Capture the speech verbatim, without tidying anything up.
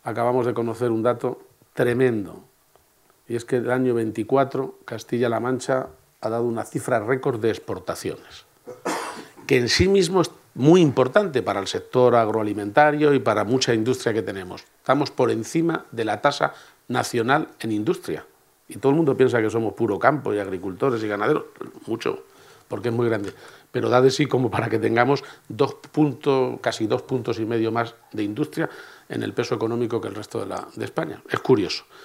acabamos de conocer un dato tremendo, y es que el año veinticuatro Castilla-La Mancha ha dado una cifra récord de exportaciones, que en sí mismo es muy importante para el sector agroalimentario y para mucha industria que tenemos. Estamos por encima de la tasa nacional en industria, y todo el mundo piensa que somos puro campo y agricultores y ganaderos, mucho, porque es muy grande, pero da de sí como para que tengamos dos puntos, casi dos puntos y medio más de industria en el peso económico que el resto de, la, de España. Es curioso.